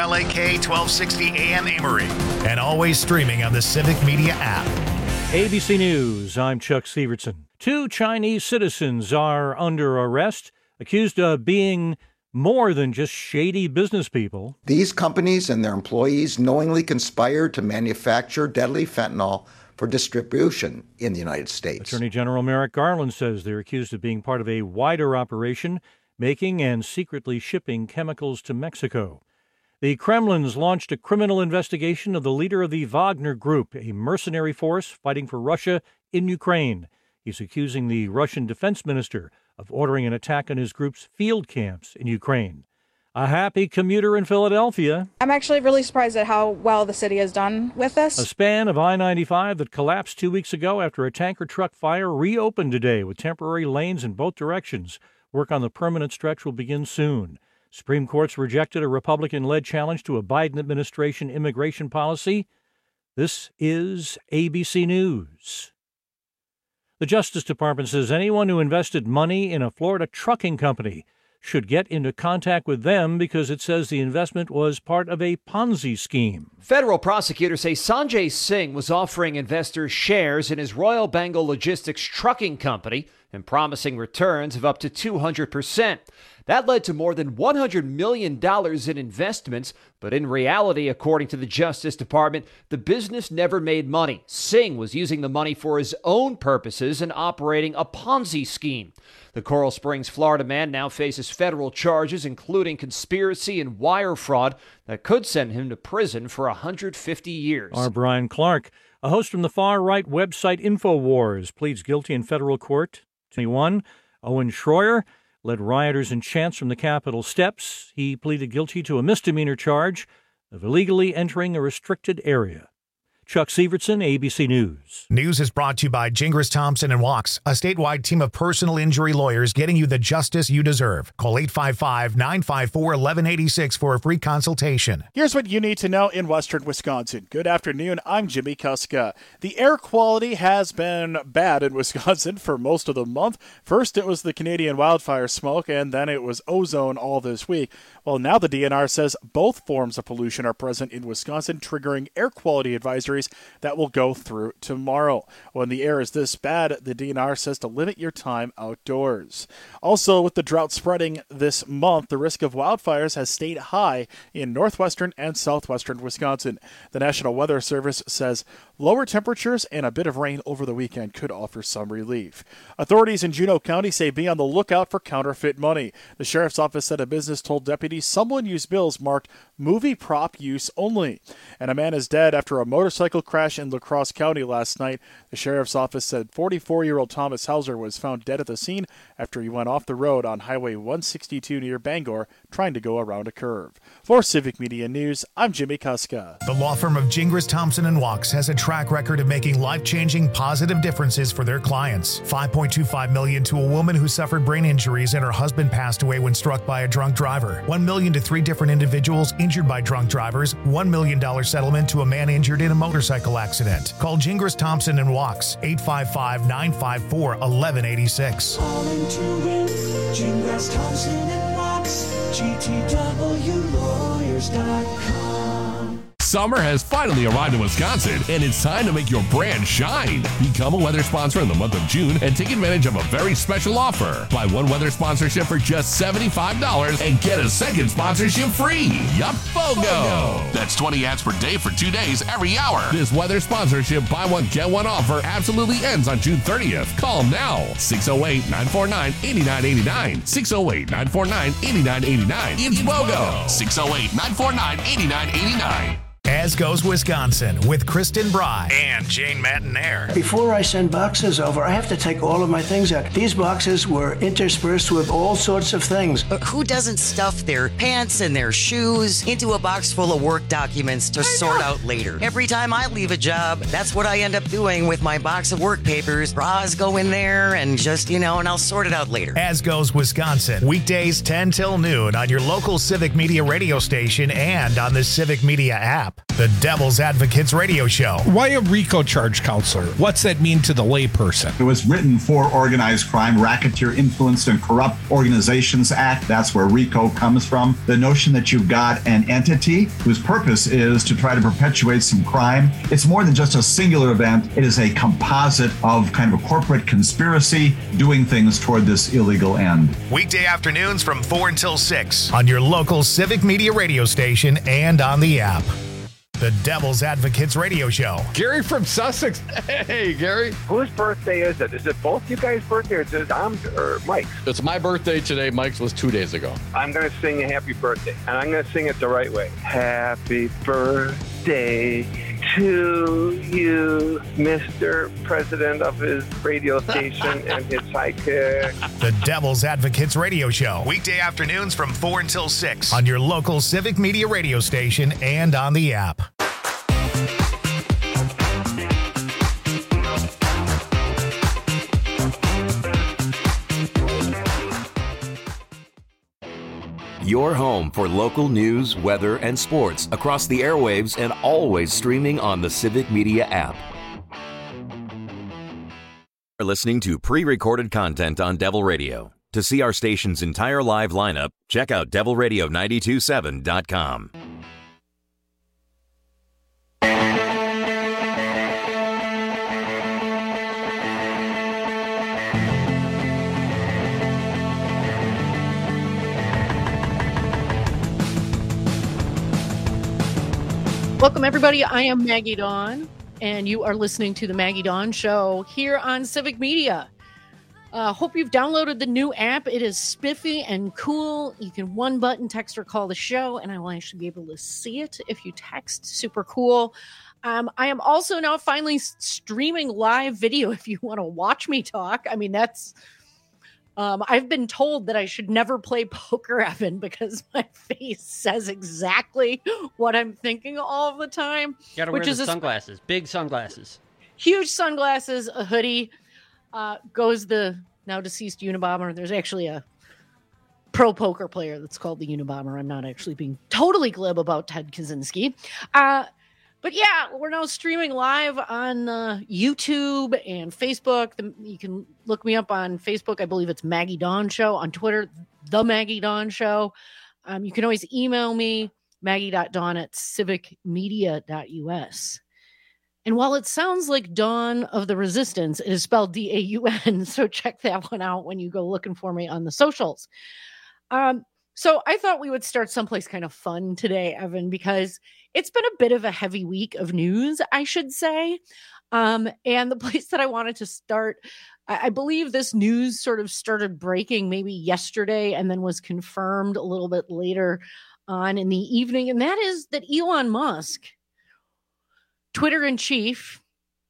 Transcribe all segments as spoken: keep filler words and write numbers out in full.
L A K twelve sixty A M Amory. And always streaming on the Civic Media app. A B C News, I'm Chuck Severson. Two Chinese citizens are under arrest, accused of being more than just shady business people. These companies and their employees knowingly conspired to manufacture deadly fentanyl for distribution in the United States. Attorney General Merrick Garland says they're accused of being part of a wider operation, making and secretly shipping chemicals to Mexico. The Kremlin's launched a criminal investigation of the leader of the Wagner Group, a mercenary force fighting for Russia in Ukraine. He's accusing the Russian defense minister of ordering an attack on his group's field camps in Ukraine. A happy commuter in Philadelphia. I'm actually really surprised at how well the city has done with this. A span of I ninety-five that collapsed two weeks ago after a tanker truck fire reopened today with temporary lanes in both directions. Work on the permanent stretch will begin soon. Supreme Court's rejected a Republican-led challenge to a Biden administration immigration policy. This is A B C News. The Justice Department says anyone who invested money in a Florida trucking company should get into contact with them because it says the investment was part of a Ponzi scheme. Federal prosecutors say Sanjay Singh was offering investors shares in his Royal Bengal Logistics trucking company and promising returns of up to two hundred percent. That led to more than one hundred million dollars in investments, but in reality, according to the Justice Department, the business never made money. Singh was using the money for his own purposes and operating a Ponzi scheme. The Coral Springs, Florida man now faces federal charges, including conspiracy and wire fraud, that could send him to prison for one hundred fifty years. Our Brian Clark, a host from the far-right website InfoWars, pleads guilty in federal court. twenty-one, Owen Schroyer led rioters and chants from the Capitol steps. He pleaded guilty to a misdemeanor charge of illegally entering a restricted area. Chuck Severson, A B C News. News is brought to you by Gingras Thompson and Walks, a statewide team of personal injury lawyers getting you the justice you deserve. Call eight five five, nine five four, one one eight six for a free consultation. Here's what you need to know in western Wisconsin. Good afternoon, I'm Jimmy Kuska. The air quality has been bad in Wisconsin for most of the month. First, it was the Canadian wildfire smoke, and then it was ozone all this week. Well, now the D N R says both forms of pollution are present in Wisconsin, triggering air quality advisories that will go through tomorrow. When the air is this bad, the D N R says to limit your time outdoors. Also, with the drought spreading this month, the risk of wildfires has stayed high in northwestern and southwestern Wisconsin. The National Weather Service says lower temperatures and a bit of rain over the weekend could offer some relief. Authorities in Juneau County say be on the lookout for counterfeit money. The sheriff's office said a business told deputies someone used bills marked movie prop use only. And a man is dead after a motorcycle crash in La Crosse County last night. The sheriff's office said forty-four-year-old Thomas Hauser was found dead at the scene after he went off the road on Highway one sixty-two near Bangor trying to go around a curve. For Civic Media News, I'm Jimmy Kuska. The law firm of Gingras Thompson and Walks has a track record of making life-changing positive differences for their clients. five point two five million dollars to a woman who suffered brain injuries and her husband passed away when struck by a drunk driver. one million dollars to three different individuals injured by drunk drivers. one million dollars settlement to a man injured in a motorcycle accident. Call Gingras Thompson and Walks, eight five five, nine five four, one one eight six. Calling to win, Gingras Thompson and Walks, G T W lawyers dot com. Summer has finally arrived in Wisconsin, and it's time to make your brand shine. Become a weather sponsor in the month of June and take advantage of a very special offer. Buy one weather sponsorship for just seventy-five dollars and get a second sponsorship free. Yup, BOGO! That's twenty ads per day for two days every hour. This weather sponsorship buy one, get one offer absolutely ends on June thirtieth. Call now, six oh eight, nine four nine, eight nine eight nine, six oh eight, nine four nine, eight nine eight nine. It's BOGO! six oh eight, nine four nine, eight nine eight nine. As Goes Wisconsin with Kristen Bry and Jane Matinaire. Before I send boxes over, I have to take all of my things out. These boxes were interspersed with all sorts of things. But who doesn't stuff their pants and their shoes into a box full of work documents to sort out later? Every time I leave a job, that's what I end up doing with my box of work papers. Bras go in there and just, you know, and I'll sort it out later. As Goes Wisconsin, weekdays ten till noon on your local Civic Media radio station and on the Civic Media app. The Devil's Advocates Radio Show. Why a RICO charge counselor? What's that mean to the layperson? It was written for organized crime, Racketeer Influenced and Corrupt Organizations Act. That's where RICO comes from. The notion that you've got an entity whose purpose is to try to perpetuate some crime. It's more than just a singular event. It is a composite of kind of a corporate conspiracy doing things toward this illegal end. Weekday afternoons from four until six on your local Civic Media radio station and on the app. The Devil's Advocates Radio Show. Gary from Sussex. Hey, Gary. Whose birthday is it? Is it both you guys' birthday or is it Tom's or Mike's? It's my birthday today. Mike's was two days ago. I'm going to sing a happy birthday, and I'm going to sing it the right way. Happy birthday to you, Mister President of his radio station and his sidekick. The Devil's Advocates Radio Show. Weekday afternoons from four until six on your local Civic Media radio station and on the app. Your home for local news, weather, and sports across the airwaves and always streaming on the Civic Media app. You're listening to pre-recorded content on Devil Radio. To see our station's entire live lineup, check out devil radio nine two seven dot com. Welcome, everybody. I am Maggie Dawn, and you are listening to The Maggie Dawn Show here on Civic Media. Uh, hope you've downloaded the new app. It is spiffy and cool. You can one-button text or call the show, and I will actually be able to see it if you text. Super cool. Um, I am also now finally streaming live video if you want to watch me talk. I mean, that's... Um, I've been told that I should never play poker, Evan, because my face says exactly what I'm thinking all the time. You gotta which wear is the a, sunglasses, big sunglasses. Huge sunglasses, a hoodie. Uh, goes the now deceased Unabomber. There's actually a pro poker player that's called the Unabomber. I'm not actually being totally glib about Ted Kaczynski. Uh, But yeah, we're now streaming live on uh, YouTube and Facebook. The, you can look me up on Facebook. I believe it's Maggie Dawn Show. On Twitter, The Maggie Dawn Show. Um, you can always email me, maggie dot dawn at civic media dot u s. And while it sounds like Dawn of the Resistance, it is spelled D A U N. So check that one out when you go looking for me on the socials. Um, so I thought we would start someplace kind of fun today, Evan, because it's been a bit of a heavy week of news, I should say. Um, and the place that I wanted to start, I, I believe this news sort of started breaking maybe yesterday and then was confirmed a little bit later on in the evening. And that is that Elon Musk, Twitter in chief,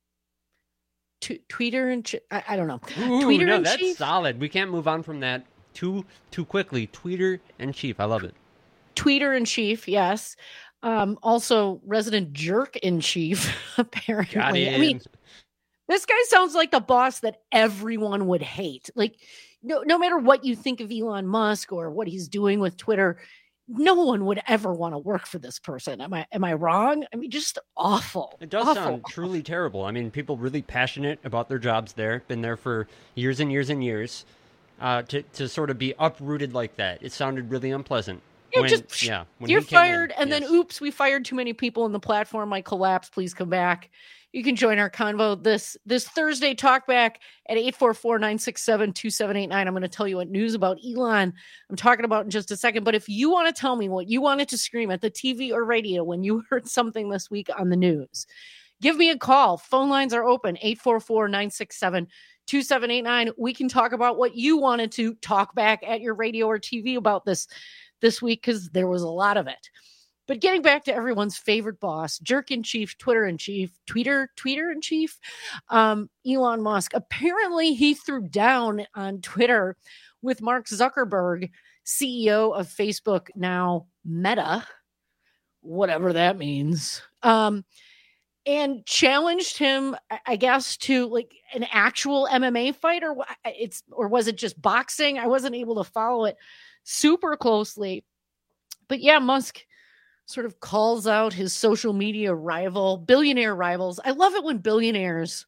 t- Twitter in chief, I, I don't know. Ooh, Twitter no, in that's chief? solid. We can't move on from that too too quickly. Twitter in chief. I love it. Twitter in chief, yes. Um, also, resident jerk in chief, apparently. Got I mean, this guy sounds like the boss that everyone would hate. Like, no, no matter what you think of Elon Musk or what he's doing with Twitter, no one would ever want to work for this person. Am I am I wrong? I mean, just awful. It does awful. sound truly terrible. I mean, people really passionate about their jobs there, been there for years and years and years. Uh, to, to sort of be uprooted like that, it sounded really unpleasant. Yeah, when, just, yeah, when you're he came fired, in, and yes. then, oops, we fired too many people in the platform. I collapsed. Please come back. You can join our convo this this Thursday. Talk back at eight four four, nine six seven, two seven eight nine. I'm going to tell you what news about Elon I'm talking about in just a second. But if you want to tell me what you wanted to scream at the T V or radio when you heard something this week on the news, give me a call. Phone lines are open, eight four four, nine six seven, two seven eight nine. We can talk about what you wanted to talk back at your radio or T V about this this week, because there was a lot of it. But getting back to everyone's favorite boss, jerk in chief, Twitter in chief, Twitter, Twitter in chief, um, Elon Musk. Apparently he threw down on Twitter with Mark Zuckerberg, C E O of Facebook, now Meta, whatever that means, um, and challenged him, I guess, to like an actual M M A fight, or it's, or was it just boxing? I wasn't able to follow it super closely. But yeah, Musk sort of calls out his social media rival, billionaire rivals. I love it when billionaires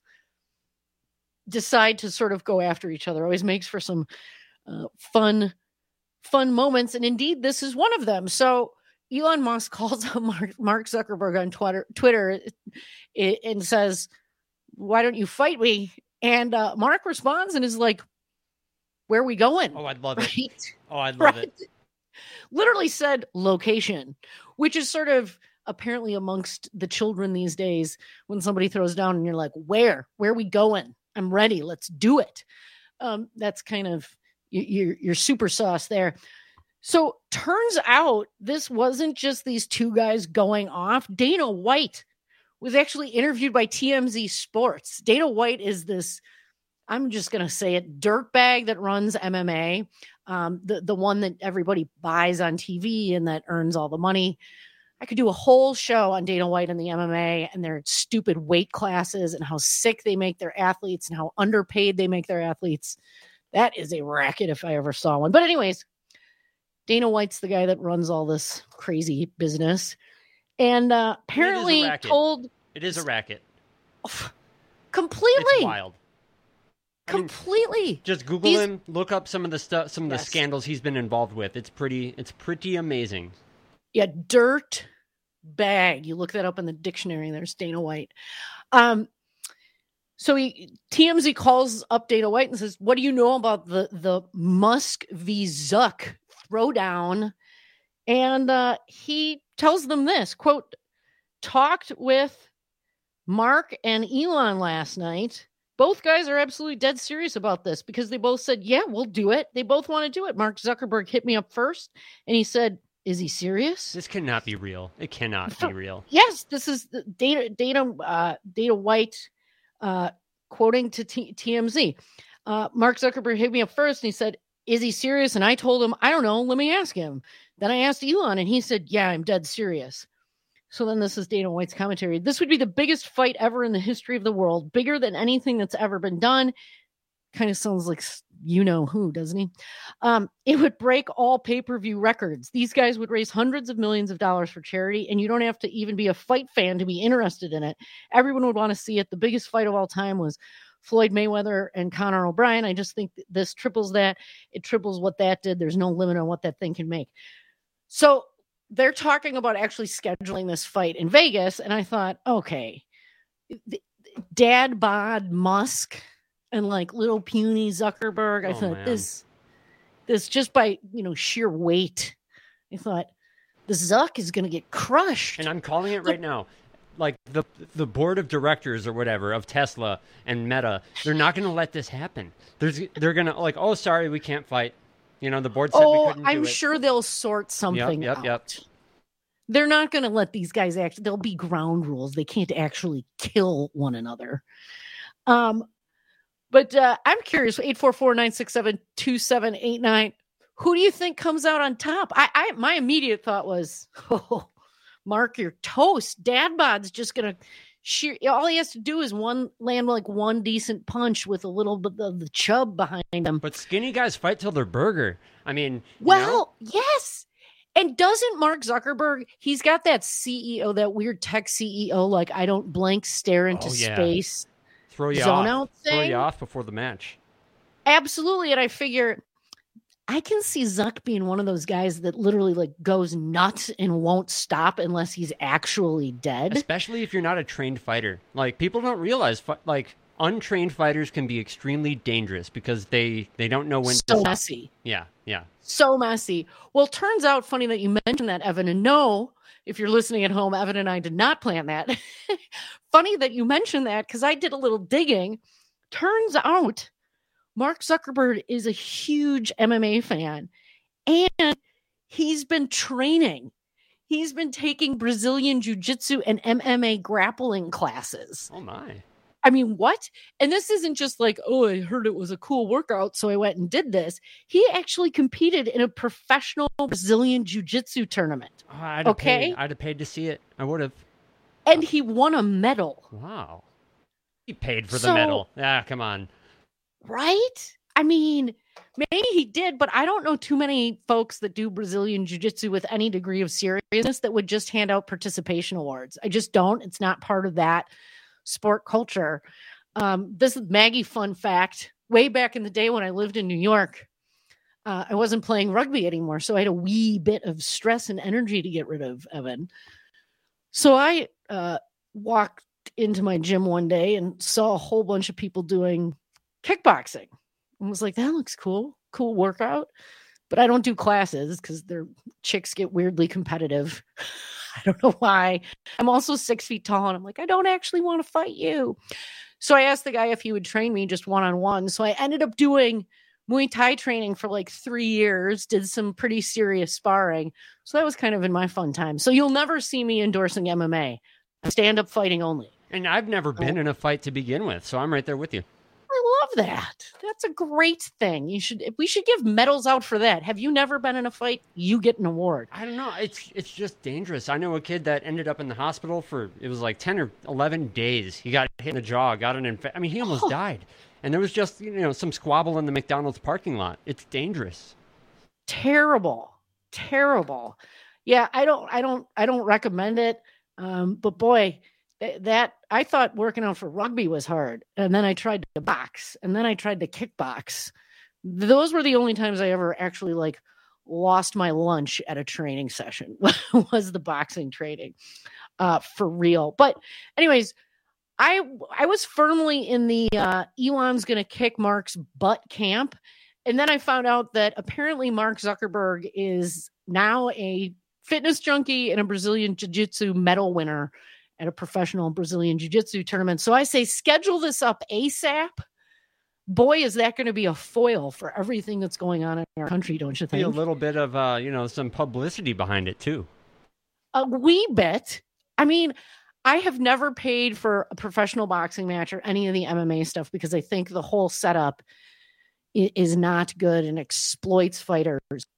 decide to sort of go after each other. Always makes for some uh, fun, fun moments. And indeed, this is one of them. So Elon Musk calls up Mark, Mark Zuckerberg on Twitter, Twitter and says, why don't you fight me? And uh, Mark responds and is like, where are we going? Oh, I'd love right? it. Oh, I'd love right? it. Literally said location, which is sort of apparently amongst the children these days when somebody throws down and you're like, where? Where are we going? I'm ready. Let's do it. Um, that's kind of your, your super sauce there. So turns out this wasn't just these two guys going off. Dana White was actually interviewed by T M Z Sports. Dana White is this, I'm just going to say it, dirtbag that runs M M A. Um, the, the one that everybody buys on T V and that earns all the money. I could do a whole show on Dana White and the M M A and their stupid weight classes and how sick they make their athletes and how underpaid they make their athletes. That is a racket if I ever saw one. But anyways, Dana White's the guy that runs all this crazy business. And uh, apparently it told... It is a racket. Completely. It's wild. Completely. I mean, just Google He's, him, look up some of the stuff, some of yes. the scandals he's been involved with. It's pretty, it's pretty amazing. Yeah, dirt bag. You look that up in the dictionary. There's Dana White. Um, so he T M Z calls up Dana White and says, "What do you know about the the Musk v. Zuck throwdown?" And uh, he tells them this quote: "Talked with Mark and Elon last night. Both guys are absolutely dead serious about this because they both said, yeah, we'll do it. They both want to do it. Mark Zuckerberg hit me up first and he said, is he serious? This cannot be real. It cannot be real. Yes, this is Dana, Dana, uh, Dana White, uh, quoting to T- TMZ. Uh, Mark Zuckerberg hit me up first and he said, is he serious? And I told him, I don't know. Let me ask him. Then I asked Elon and he said, yeah, I'm dead serious. So then this is Dana White's commentary. This would be the biggest fight ever in the history of the world, bigger than anything that's ever been done. Kind of sounds like you know who, doesn't he? Um, it would break all pay-per-view records. These guys would raise hundreds of millions of dollars for charity, and you don't have to even be a fight fan to be interested in it. Everyone would want to see it. The biggest fight of all time was Floyd Mayweather and Conor O'Brien. I just think this triples that. It triples what that did. There's no limit on what that thing can make. So they're talking about actually scheduling this fight in Vegas. And I thought, okay, Dad Bod Musk and like little puny Zuckerberg. I oh, thought man. this, this just by, you know, sheer weight, I thought the Zuck is going to get crushed. And I'm calling it right now. Like the the board of directors or whatever of Tesla and Meta, they're not going to let this happen. There's, they're going to like, oh, sorry, we can't fight. You know, the board said oh, we couldn't do I'm it. sure they'll sort something yep, yep, out. Yep. They're not going to let these guys act. There'll be ground rules. They can't actually kill one another. Um, but uh, I'm curious. eight four four, nine six seven, two seven eight nine. Who do you think comes out on top? I, I my immediate thought was, oh, Mark, you're toast. Dad Bod's just going to sheer. All he has to do is one land like one decent punch with a little bit of the chub behind him. But skinny guys fight till they're burger. I mean, well, you know? yes. And doesn't Mark Zuckerberg, he's got that C E O, that weird tech C E O, like I don't blank stare into oh, yeah. space. Throw you zone off. Out thing. Throw you off before the match. Absolutely. And I figure I can see Zuck being one of those guys that literally like goes nuts and won't stop unless he's actually dead. Especially if you're not a trained fighter. Like people don't realize like untrained fighters can be extremely dangerous because they, they don't know when so to stop. messy. Yeah, yeah. So messy. Well, turns out, funny that you mentioned that, Evan, and no, if you're listening at home, Evan and I did not plan that. Funny that you mentioned that because I did a little digging. Turns out Mark Zuckerberg is a huge M M A fan and he's been training. He's been taking Brazilian jiu-jitsu and M M A grappling classes. Oh my. I mean, what? And this isn't just like, oh, I heard it was a cool workout, so I went and did this. He actually competed in a professional Brazilian jiu-jitsu tournament. Oh, I'd have okay? Paid, I'd have paid to see it. I would have. And he won a medal. Wow. He paid for so, the medal. Ah, come on. Right? I mean, maybe he did, but I don't know too many folks that do Brazilian Jiu-Jitsu with any degree of seriousness that would just hand out participation awards. I just don't. It's not part of that sport culture. Um, this is Maggie fun fact. Way back in the day when I lived in New York, uh, I wasn't playing rugby anymore, so I had a wee bit of stress and energy to get rid of, Evan. So I uh, walked into my gym one day and saw a whole bunch of people doing kickboxing and was like, that looks cool, cool workout. But I don't do classes because their chicks get weirdly competitive. I don't know why. I'm also six feet tall and I'm like, I don't actually want to fight you. So I asked the guy if he would train me just one-on-one. So I ended up doing Muay Thai training for like three years, did some pretty serious sparring. So that was kind of in my fun time. So you'll never see me endorsing M M A. Stand-up fighting only. And I've never been in a fight to begin with, so I'm right there with you. I love that. That's a great thing. You should. We should give medals out for that. Have you never been in a fight? You get an award. I don't know. It's it's just dangerous. I know a kid that ended up in the hospital for, it was like ten or eleven days. He got hit in the jaw, got an infection. I mean, he almost oh. died. And there was just, you know, some squabble in the McDonald's parking lot. It's dangerous. Terrible. Terrible. Yeah, I don't, I don't, I don't recommend it. Um, but boy, that I thought working out for rugby was hard. And then I tried to box and then I tried to kickbox. Those were the only times I ever actually like lost my lunch at a training session was the boxing training, uh, for real. But anyways, I, I was firmly in the, uh, Elon's going to kick Mark's butt camp. And then I found out that apparently Mark Zuckerberg is now a fitness junkie and a Brazilian Jiu-Jitsu medal winner at a professional Brazilian Jiu-Jitsu tournament. So I say, schedule this up ASAP. Boy, is that going to be a foil for everything that's going on in our country, don't you think? Be a little bit of, uh, you know, some publicity behind it too. A wee bit. I mean, I have never paid for a professional boxing match or any of the M M A stuff because I think the whole setup is not good and exploits fighters.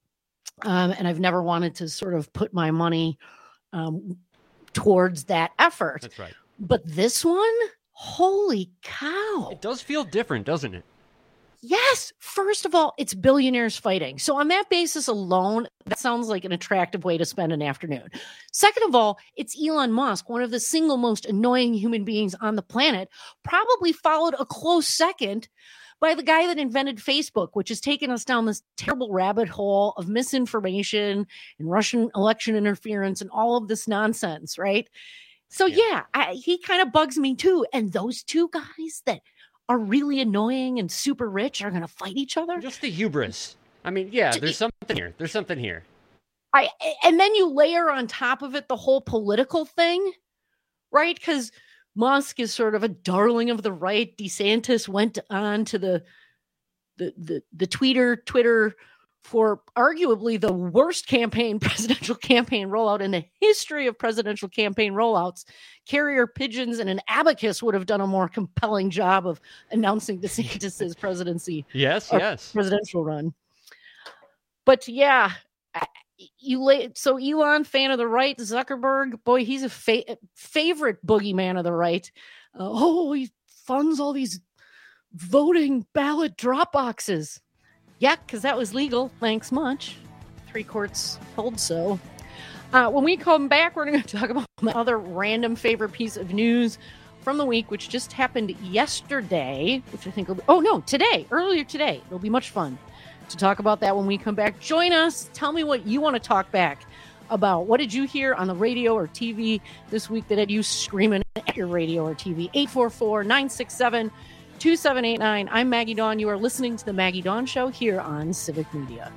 Um, and I've never wanted to sort of put my money um, towards that effort. That's right. But this one, holy cow. It does feel different, doesn't it? Yes. First of all, it's billionaires fighting. So on that basis alone, that sounds like an attractive way to spend an afternoon. Second of all, it's Elon Musk, one of the single most annoying human beings on the planet, probably followed a close second by the guy that invented Facebook, which has taken us down this terrible rabbit hole of misinformation and Russian election interference and all of this nonsense, right? So yeah, yeah I, he kind of bugs me too. And those two guys that are really annoying and super rich are going to fight each other. Just the hubris. I mean, yeah, there's something here. There's something here. I and then you layer on top of it the whole political thing, right? Because Musk is sort of a darling of the right. DeSantis went on to the the the, the Twitter Twitter for arguably the worst campaign, presidential campaign rollout in the history of presidential campaign rollouts. Carrier pigeons and an abacus would have done a more compelling job of announcing DeSantis's presidency. Yes, yes. Presidential run. But yeah, you lay so Elon, fan of the right, Zuckerberg, boy, he's a fa- favorite boogeyman of the right. Uh, oh, he funds all these voting ballot drop boxes. Yeah, because that was legal. Thanks much. Three courts told so. Uh, when we come back, we're going to talk about my other random favorite piece of news from the week, which just happened yesterday, which I think will be, oh no, today, earlier today. It'll be much fun to talk about that when we come back. Join us. Tell me what you want to talk back about. What did you hear on the radio or T V this week that had you screaming at your radio or T V? eight four four, nine six seven, two seven eight nine. I'm Maggie Dawn. You are listening to The Maggie Dawn Show here on Civic Media.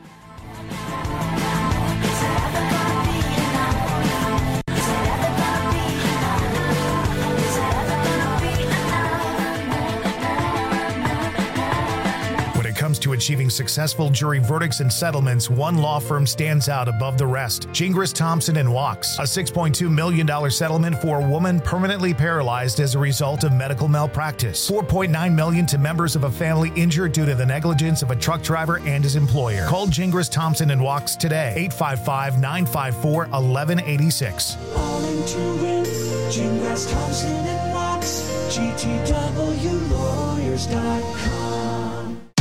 Comes to achieving successful jury verdicts and settlements, one law firm stands out above the rest. Gingras, Thompson and Wachs, a six point two million dollars settlement for a woman permanently paralyzed as a result of medical malpractice. four point nine million dollars to members of a family injured due to the negligence of a truck driver and his employer. Call Gingras, Thompson and Wachs today. eight five five, nine five four, one one eight six. All into it. Gingras, Thompson and Wachs. G T W lawyers dot com.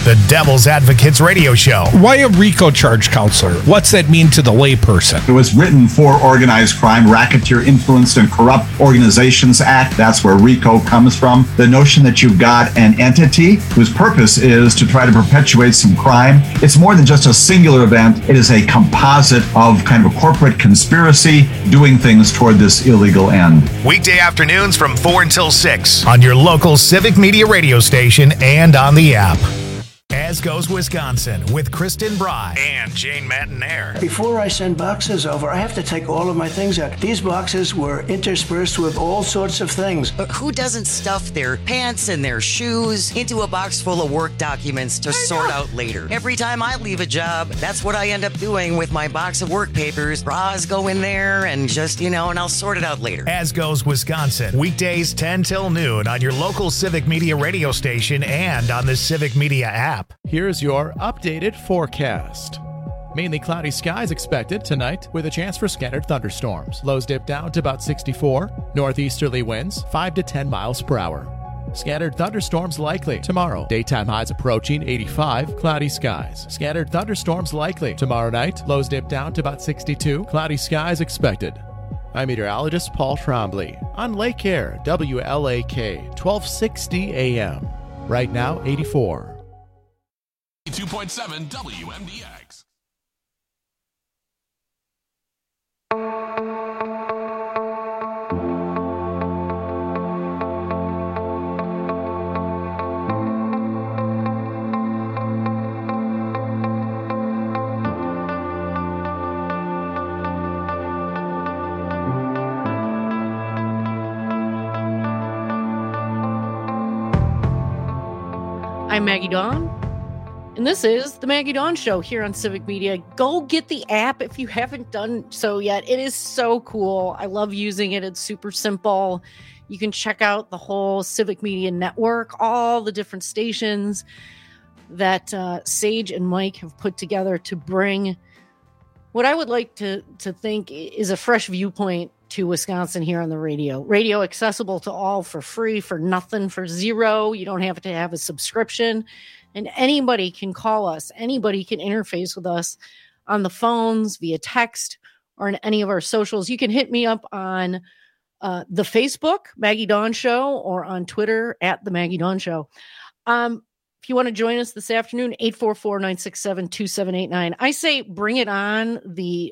The Devil's Advocates Radio Show. Why a RICO charge, counselor? What's that mean to the layperson? It was written for Organized Crime, Racketeer Influenced and Corrupt Organizations Act. That's where RICO comes from. The notion that you've got an entity whose purpose is to try to perpetuate some crime. It's more than just a singular event. It is a composite of kind of a corporate conspiracy doing things toward this illegal end. Weekday afternoons from four until six on your local Civic Media radio station and on the app. As Goes Wisconsin with Kristen Bry and Jane Matinaire. Before I send boxes over, I have to take all of my things out. These boxes were interspersed with all sorts of things. But who doesn't stuff their pants and their shoes into a box full of work documents to sort out later? Every time I leave a job, that's what I end up doing with my box of work papers. Bras go in there and just, you know, and I'll sort it out later. As Goes Wisconsin, weekdays ten till noon on your local Civic Media radio station and on the Civic Media app. Here's your updated forecast. Mainly cloudy skies expected tonight with a chance for scattered thunderstorms. Lows dip down to about sixty-four. Northeasterly winds five to ten miles per hour. Scattered thunderstorms likely tomorrow. Daytime highs approaching eighty-five. Cloudy skies. Scattered thunderstorms likely tomorrow night. Lows dip down to about sixty-two. Cloudy skies expected. I'm meteorologist Paul Trombley on Lake Air, W L A K, twelve sixty A M. Right now, eighty-four. two point seven W M D X. I'm Maggie Dawn. And this is the Maggie Dawn Show here on Civic Media. Go get the app if you haven't done so yet. It is so cool. I love using it. It's super simple. You can check out the whole Civic Media network, all the different stations that uh, Sage and Mike have put together to bring what I would like to, to think is a fresh viewpoint to Wisconsin here on the radio. Radio accessible to all for free, for nothing, for zero. You don't have to have a subscription. And anybody can call us. Anybody can interface with us on the phones, via text, or in any of our socials. You can hit me up on uh, the Facebook, Maggie Dawn Show, or on Twitter, at the Maggie Dawn Show. Um, if you want to join us this afternoon, eight four four, nine six seven, two seven eight nine. I say bring it on, the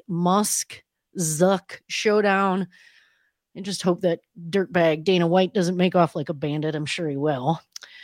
Musk-Zuck showdown. And just hope that dirtbag Dana White doesn't make off like a bandit. I'm sure he will.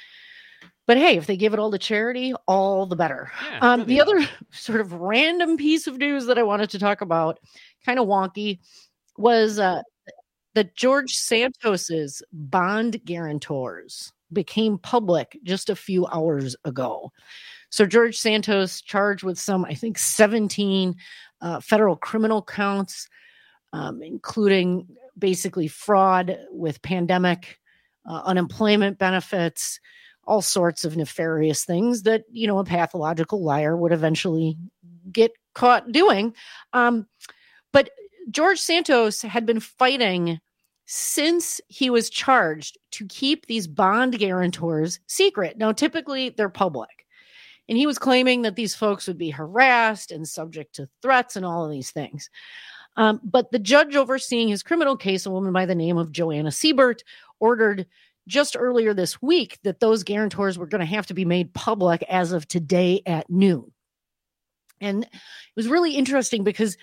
But hey, if they give it all to charity, all the better. Yeah, um, the other sort of random piece of news that I wanted to talk about, kind of wonky, was uh, that George Santos's bond guarantors became public just a few hours ago. So George Santos charged with some, I think, seventeen uh, federal criminal counts, um, including basically fraud with pandemic, uh, unemployment benefits, all sorts of nefarious things that, you know, a pathological liar would eventually get caught doing. Um, but George Santos had been fighting since he was charged to keep these bond guarantors secret. Now, typically they're public. And he was claiming that these folks would be harassed and subject to threats and all of these things. Um, but the judge overseeing his criminal case, a woman by the name of Joanna Siebert, ordered just earlier this week that those guarantors were going to have to be made public as of today at noon. And it was really interesting because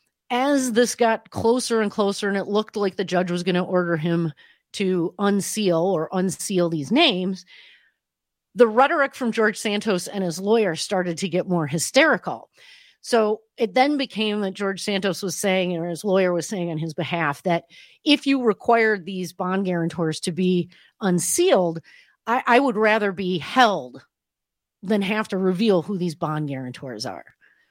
as this got closer and closer and it looked like the judge was going to order him to unseal or unseal these names, the rhetoric from George Santos and his lawyer started to get more hysterical. So it then became that George Santos was saying, or his lawyer was saying on his behalf, that if you required these bond guarantors to be unsealed, I, I would rather be held than have to reveal who these bond guarantors are.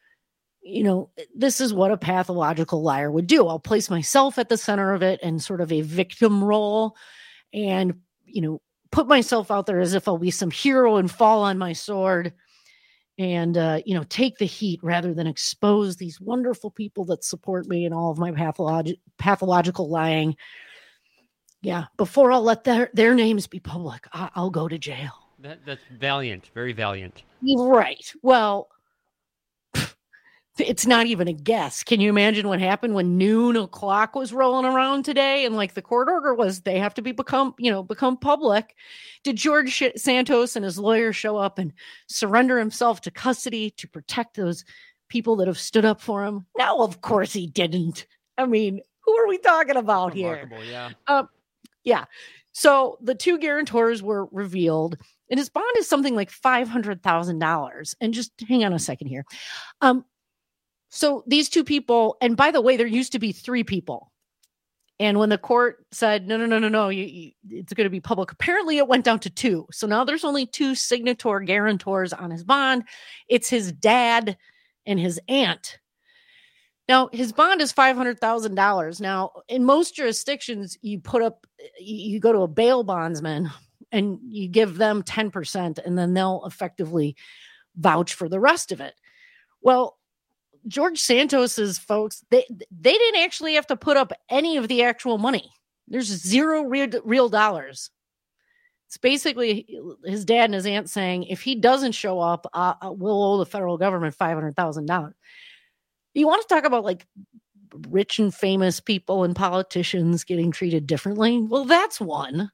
You know, this is what a pathological liar would do. I'll place myself at the center of it and sort of a victim role and, you know, put myself out there as if I'll be some hero and fall on my sword and, uh, you know, take the heat rather than expose these wonderful people that support me in all of my patholog- pathological lying. Yeah, before I'll let their, their names be public, I- I'll go to jail. That, that's valiant, very valiant. Right. Well, it's not even a guess. Can you imagine what happened when noon o'clock was rolling around today? And like the court order was they have to be become, you know, become public. Did George Santos and his lawyer show up and surrender himself to custody to protect those people that have stood up for him? No, of course he didn't. I mean, who are we talking about Remarkable, here? Yeah. Um, yeah. So the two guarantors were revealed, and his bond is something like five hundred thousand dollars. And just hang on a second here. Um, so these two people, and by the way, there used to be three people. And when the court said, no, no, no, no, no, you, you, it's going to be public, apparently it went down to two. So now there's only two signator guarantors on his bond. It's his dad and his aunt. Now, his bond is five hundred thousand dollars. Now, in most jurisdictions, you put up, you go to a bail bondsman and you give them ten percent, and then they'll effectively vouch for the rest of it. Well, George Santos's folks, they they didn't actually have to put up any of the actual money. There's zero real, real dollars. It's basically his dad and his aunt saying, if he doesn't show up, uh, we'll owe the federal government five hundred thousand dollars. You want to talk about like rich and famous people and politicians getting treated differently? Well, that's one.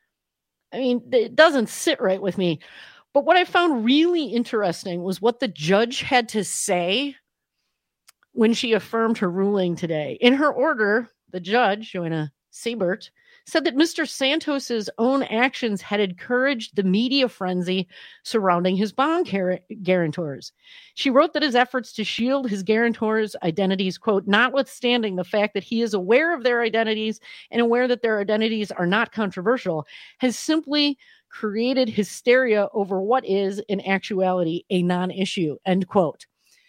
I mean, it doesn't sit right with me. But what I found really interesting was what the judge had to say when she affirmed her ruling today. In her order, the judge, Joanna Siebert, said that Mister Santos's own actions had encouraged the media frenzy surrounding his bond car- guarantors. She wrote that his efforts to shield his guarantors' identities, quote, notwithstanding the fact that he is aware of their identities and aware that their identities are not controversial, has simply created hysteria over what is, in actuality, a non-issue, end quote.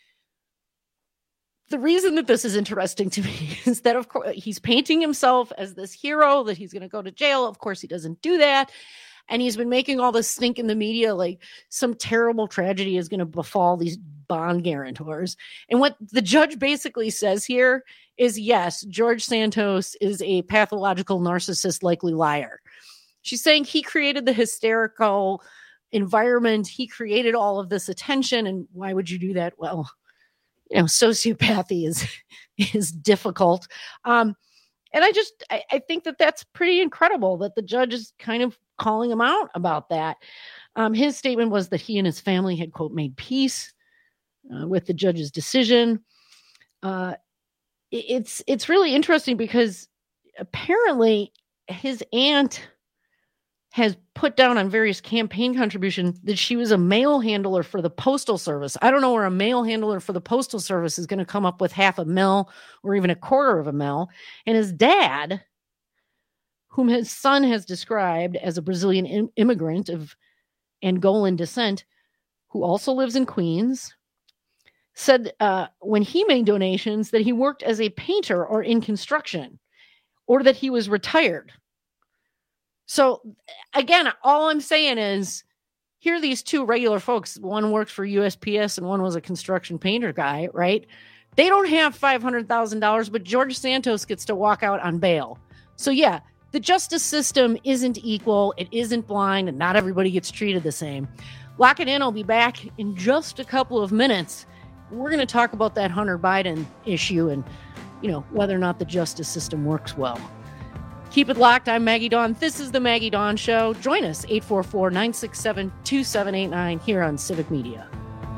The reason that this is interesting to me is that, of course, he's painting himself as this hero, that he's going to go to jail. Of course, he doesn't do that. And he's been making all this stink in the media, like some terrible tragedy is going to befall these bond guarantors. And what the judge basically says here is, yes, George Santos is a pathological narcissist, likely liar. She's saying he created the hysterical environment. He created all of this attention. And why would you do that? Well, you know, sociopathy is is difficult. Um, and I just, I, I think that that's pretty incredible that the judge is kind of calling him out about that. Um, his statement was that he and his family had, quote, made peace uh, with the judge's decision. Uh, it, it's, it's really interesting because apparently his aunt has put down on various campaign contributions that she was a mail handler for the Postal Service. I don't know where a mail handler for the Postal Service is going to come up with half a mil or even a quarter of a mil. And his dad, whom his son has described as a Brazilian im- immigrant of Angolan descent, who also lives in Queens, said uh, when he made donations that he worked as a painter or in construction, or that he was retired. So again, all I'm saying is, here are these two regular folks. One works for U S P S and one was a construction painter guy, right? They don't have five hundred thousand dollars, but George Santos gets to walk out on bail. So yeah, the justice system isn't equal. It isn't blind, and not everybody gets treated the same. Lock it in. I'll be back in just a couple of minutes. We're going to talk about that Hunter Biden issue and, you know, whether or not the justice system works well. Keep it locked. I'm Maggie Dawn. This is the Maggie Dawn Show. Join us, eight four four, nine six seven, two seven eight nine, here on Civic Media.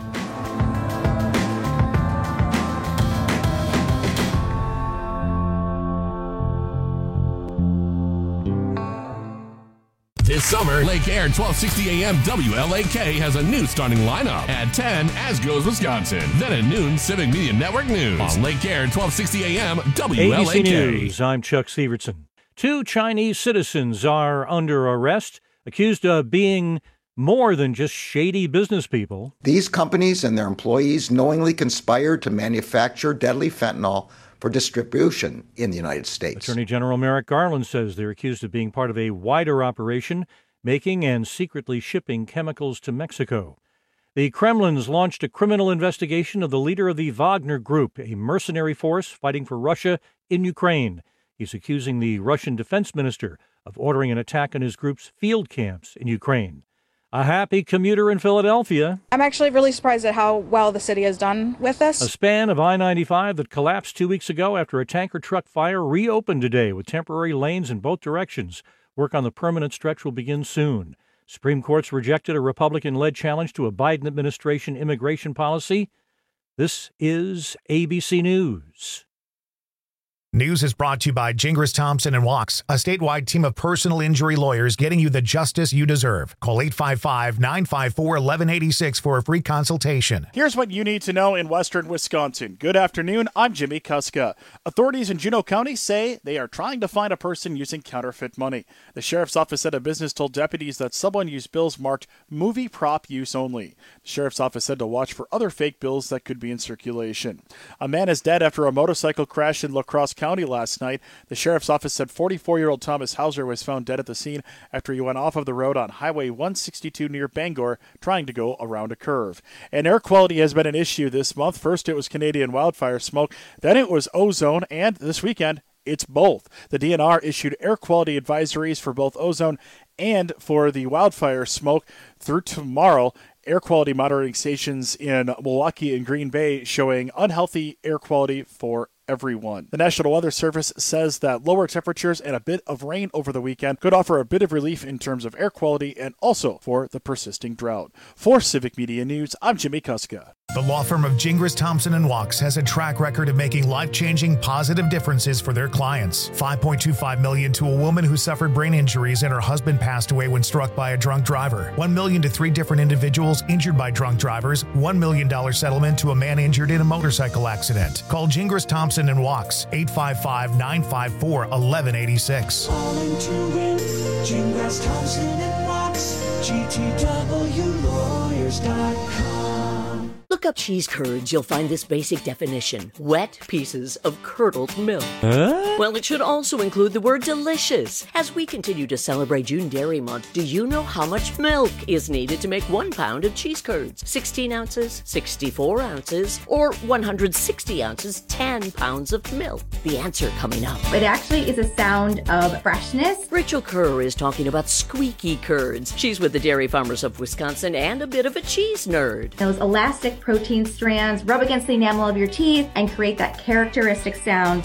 This summer, Lake Air twelve sixty A M W L A K has a new starting lineup. At ten, As Goes Wisconsin. Then at noon, Civic Media Network News. On Lake Air twelve sixty A M W L A K. A B C News, I'm Chuck Severson. Two Chinese citizens are under arrest, accused of being more than just shady business people. These companies and their employees knowingly conspired to manufacture deadly fentanyl for distribution in the United States. Attorney General Merrick Garland says they're accused of being part of a wider operation, making and secretly shipping chemicals to Mexico. The Kremlin's launched a criminal investigation of the leader of the Wagner Group, a mercenary force fighting for Russia in Ukraine. He's accusing the Russian defense minister of ordering an attack on his group's field camps in Ukraine. A happy commuter in Philadelphia. I'm actually really surprised at how well the city has done with this. A span of I ninety-five that collapsed two weeks ago after a tanker truck fire reopened today with temporary lanes in both directions. Work on the permanent stretch will begin soon. Supreme Court's rejected a Republican-led challenge to a Biden administration immigration policy. This is A B C News. News is brought to you by Gingras Thompson and Walks, a statewide team of personal injury lawyers getting you the justice you deserve. Call eight five five, nine five four, one one eight six for a free consultation. Here's what you need to know in western Wisconsin. Good afternoon, I'm Jimmy Kuska. Authorities in Juneau County say they are trying to find a person using counterfeit money. The sheriff's office said a business told deputies that someone used bills marked movie prop use only. The sheriff's office said to watch for other fake bills that could be in circulation. A man is dead after a motorcycle crash in La Crosse County last night. The sheriff's office said forty-four-year-old Thomas Hauser was found dead at the scene after he went off of the road on Highway one sixty-two near Bangor, trying to go around a curve. And air quality has been an issue this month. First, it was Canadian wildfire smoke. Then it was ozone. And this weekend, it's both. The D N R issued air quality advisories for both ozone and for the wildfire smoke through tomorrow. Air quality monitoring stations in Milwaukee and Green Bay showing unhealthy air quality for everyone. The National Weather Service says that lower temperatures and a bit of rain over the weekend could offer a bit of relief in terms of air quality and also for the persisting drought. For Civic Media News, I'm Jimmy Kuska. The law firm of Gingras Thompson and Walks has a track record of making life-changing positive differences for their clients. five point two five million dollars to a woman who suffered brain injuries and her husband passed away when struck by a drunk driver. one million dollars to three different individuals injured by drunk drivers. one million dollars settlement to a man injured in a motorcycle accident. Call Gingras Thompson and Walks, eight five five, nine five four, one one eight six. Calling to win, Gingras Thompson and Walks, G T W lawyers dot com. Look up cheese curds, you'll find this basic definition. Wet pieces of curdled milk. Huh? Well, it should also include the word delicious. As we continue to celebrate June Dairy Month, do you know how much milk is needed to make one pound of cheese curds? sixteen ounces, sixty-four ounces, or one hundred sixty ounces, ten pounds of milk? The answer coming up. It actually is a sound of freshness. Rachel Kerr is talking about squeaky curds. She's with the Dairy Farmers of Wisconsin and a bit of a cheese nerd. Those elastic protein strands rub against the enamel of your teeth and create that characteristic sound.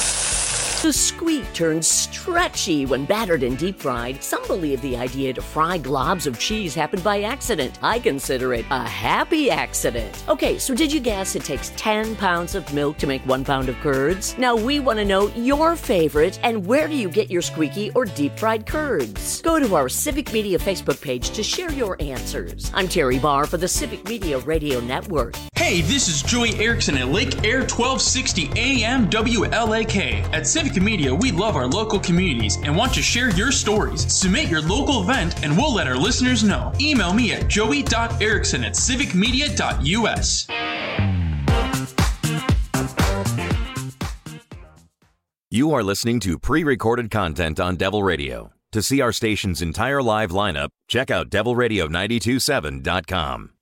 The squeak turns stretchy when battered and deep fried. Some believe the idea to fry globs of cheese happened by accident. I consider it a happy accident. Okay, so did you guess it takes ten pounds of milk to make one pound of curds? Now we want to know your favorite and where do you get your squeaky or deep fried curds? Go to our Civic Media Facebook page to share your answers. I'm Terry Barr for the Civic Media Radio Network. Hey, this is Joey Erickson at Lake Air twelve sixty A M W L A K. At Civic Media, we love our local communities and want to share your stories. Submit your local event and we'll let our listeners know. Email me at joey dot erickson at civic media dot u s. You are listening to pre-recorded content on Devil Radio. To see our station's entire live lineup, check out devil radio nine two seven dot com.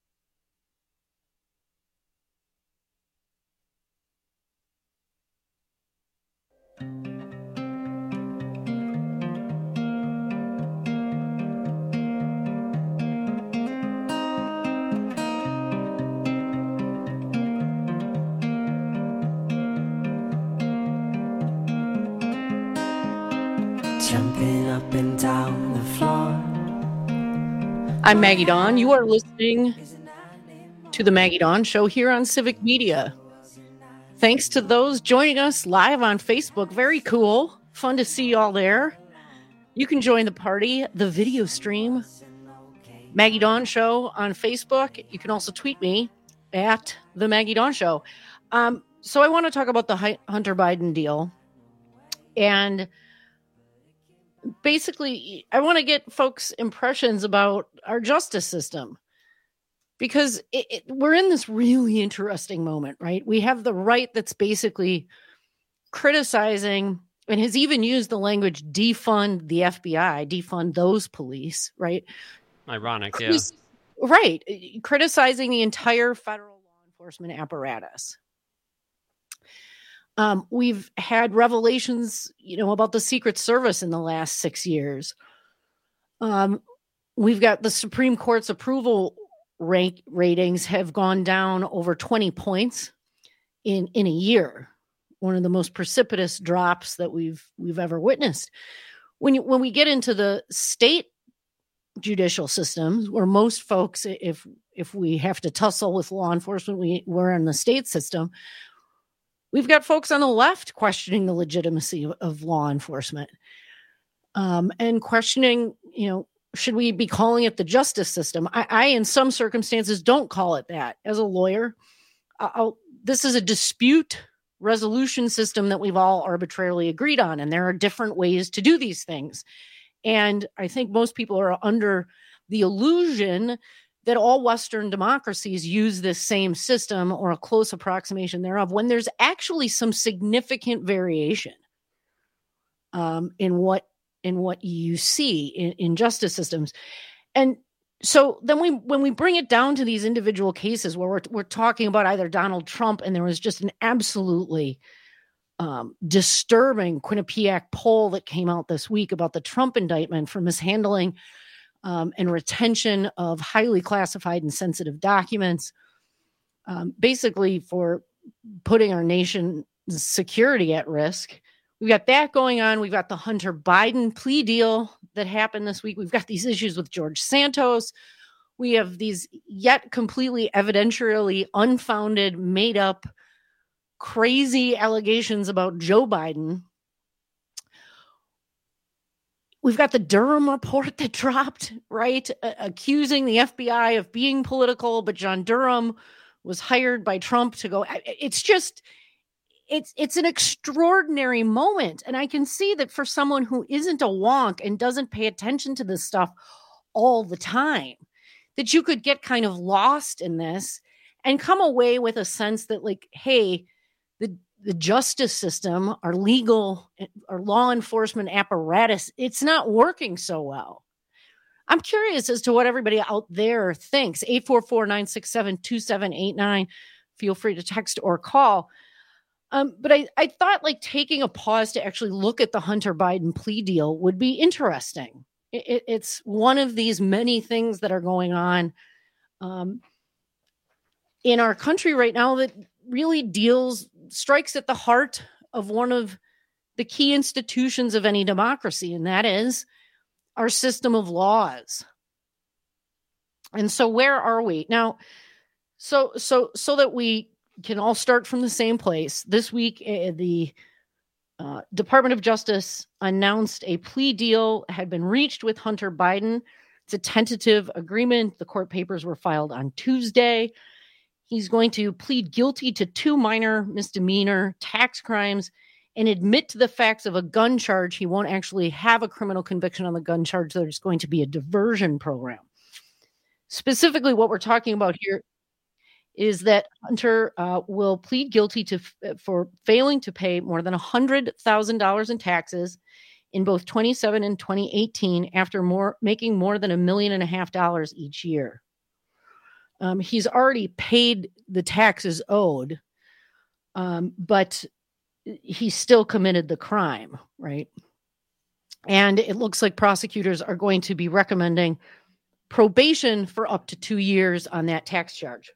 Jumping up and down the floor. I'm Maggie Dawn. You are listening to the Maggie Dawn Show here on Civic Media. Thanks to those joining us live on Facebook. Very cool. Fun to see you all there. You can join the party, the video stream, Maggie Dawn Show on Facebook. You can also tweet me at the Maggie Dawn Show. Um, so I want to talk about the Hunter Biden deal. And basically, I want to get folks' impressions about our justice system, because it, it, we're in this really interesting moment, right? We have the right that's basically criticizing and has even used the language defund the F B I, defund those police, right? Ironic, Critis- yeah. Right. Criticizing the entire federal law enforcement apparatus. Um, we've had revelations, you know, about the Secret Service in the last six years. Um, we've got the Supreme Court's approval rank ratings have gone down over twenty points in, in a year. One of the most precipitous drops that we've we've ever witnessed. When you, when we get into the state judicial systems, where most folks, if if we have to tussle with law enforcement, we, we're in the state system. We've got folks on the left questioning the legitimacy of, of law enforcement, um, and questioning, you know, should we be calling it the justice system? I, I in some circumstances, don't call it that. As a lawyer, I'll, this is a dispute resolution system that we've all arbitrarily agreed on, and there are different ways to do these things. And I think most people are under the illusion that all Western democracies use this same system or a close approximation thereof, when there's actually some significant variation um, in what in what you see in, in justice systems. And so then we, when we bring it down to these individual cases where we're, we're talking about either Donald Trump, and there was just an absolutely um, disturbing Quinnipiac poll that came out this week about the Trump indictment for mishandling um, and retention of highly classified and sensitive documents, um, basically for putting our nation's security at risk. We've got that going on. We've got the Hunter Biden plea deal that happened this week. We've got these issues with George Santos. We have these yet completely evidentially unfounded, made up, crazy allegations about Joe Biden. We've got the Durham report that dropped, right? Uh, accusing the F B I of being political, but John Durham was hired by Trump to go. It's just... It's it's an extraordinary moment. And I can see that for someone who isn't a wonk and doesn't pay attention to this stuff all the time, that you could get kind of lost in this and come away with a sense that, like, hey, the, the justice system, our legal, our law enforcement apparatus, it's not working so well. I'm curious as to what everybody out there thinks. eight four four, nine six seven, two seven eight nine. Feel free to text or call. Um, but I, I thought like taking a pause to actually look at the Hunter Biden plea deal would be interesting. It, it, it's one of these many things that are going on um, in our country right now that really deals, strikes at the heart of one of the key institutions of any democracy, and that is our system of laws. And so where are we now? So, so, so that we can all start from the same place. This week, uh, the uh, Department of Justice announced a plea deal had been reached with Hunter Biden. It's a tentative agreement. The court papers were filed on Tuesday. He's going to plead guilty to two minor misdemeanor tax crimes and admit to the facts of a gun charge. He won't actually have a criminal conviction on the gun charge. There's going to be a diversion program. Specifically, what we're talking about here is that Hunter uh, will plead guilty to for failing to pay more than one hundred thousand dollars in taxes in both twenty seventeen and twenty eighteen after more making more than a million and a half dollars each year. Um, he's already paid the taxes owed, um, but he still committed the crime, right? And it looks like prosecutors are going to be recommending probation for up to two years on that tax charge.